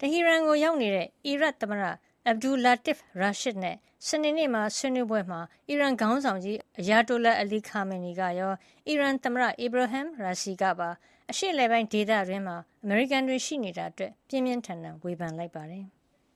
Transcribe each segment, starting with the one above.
Tehran ကိုရောက်နေတဲ့အီရတ်သမ္မတ Abdul Latif Rashid နဲ့စနေနေ့မှာဆွေးနွေးပွဲမှာအီရန်ခေါင်းဆောင်ကြီး Ayatollah Ali Khamenei ကရောအီရန်သမ္မတ Ebrahim Raisi ကပါအရှေ့အလယ်ပိုင်းဒေသတွင်းမှာအမေရိကန်တွေရှိနေတာအတွက်ပြင်းပြင်းထန်ထန်ဝေဖန်လိုက်ပါတယ်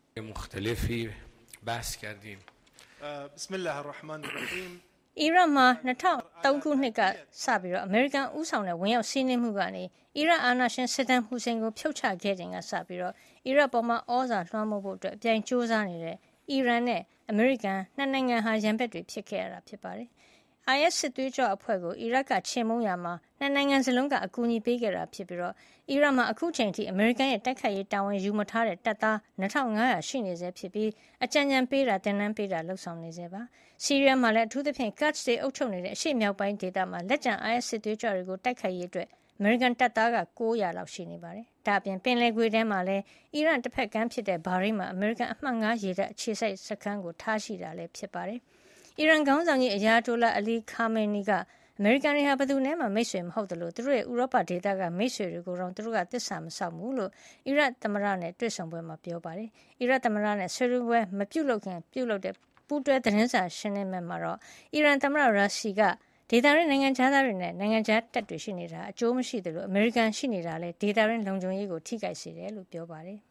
အီရတ်မှာ2003ခုနှစ်ကစပြီးအမေရိကန်ဦးဆောင်တဲ့ဝင်ရောက်စီးနင်းမှုကနေအီရတ်အာဏာရှင်ဆဒမ်ဟူစိန်ကိုဖြုတ်ချခဲ့ချိန်ကစပြီးအီရတ်ပေါ်မှာဩဇာလွှမ်းမိုးဖို့အပြိုင်ကြိုးစားနေတဲ့အီရန်နဲ့အမေရိကန်နှစ်နိုင်ငံဟာရန်ဘက်တွေဖြစ်ခဲ့ရတာဖြစ်ပါတယ်။ IS စစ်သွေးကြွအဖွဲ့ကိုအီရတ်ကချေမှုန်းရာမှာနှစ်နိုင်ငံစလုံးကအကူအညီပေးခဲ့တာဖြစ်ပြီးအီရတ်မှာအခုချိန်ထိအမေရိကန်ရဲ့တိုက်ခိုက်ရေးတာဝန်ယူမထားတဲ့တပ်သား2500ရှိနေဆဲဖြစ်ပြီးအကြံဉာဏ်ပေးတာသင်တန်းပေးတာလုပ်ဆောင်နေဆဲပါ။ဆီးရီးယားမှာလည်းအထူးသဖြင့် Kurds တွေအုပ်ချုပ်နေတဲ့အရှေ့မြောက်ပိုင်းဒေသမှာလက်ကျန် IS စစ်သွေးကြွတွေကိုတိုက်ခိုက်ရေးအတွက်အမေရိကန်တပ်သား900လောက်ရှိနေပါတယ်။ဒါ့အပြင်ပင်လယ်ကွေ့ထဲမှာလည်းအီရန်တစ်ဖက်ကမ်းဖြစ်တဲ့ဘာရိန်းမှာအမေရိကန်အမှတ်9ရေတပ်အခြေစိုက်စခန်းကိုထားရှိတာလည်းဖြစ်ပါတယ်။အီရန်ခေါင်းဆောင်ကြီး Ayatollah Ali Khamenei ကအမေရိကန်တွေဟာဘယ်သူနဲ့မှမိတ်ဆွေမဟုတ်သလိုသူတို့ရဲ့ဥရောပဒေသကမိတ်ဆွေတွေကိုတော့သူတို့ကသစ္စာမစောင့်ဘူးလို့အီရတ်သမ္မတနဲ့တွေ့ဆုံပွဲမှာပြောပါတယ်။အီရတ်သမ္မတနဲ့ဆွေးနွေးပွဲမပြုလုပ်ခင်ပြုလုပ်တဲ့ပူးတွဲသတင်းစာရှင်းလင်းပွဲမှာတော့အီရန်သမ္မတရာရှီကဒေသရင်းနိုင်ငံခြားသားတွေနဲ့နိုင်ငံခြားတပ်တွေရှိနေတာအကျိုးမရှိသလိုအမေရိကန်ရှိနေတာလည်းဒေသရင်းလုံခြုံရေးကိုထိခိုက်စေတယ်လို့ပြောပါတယ်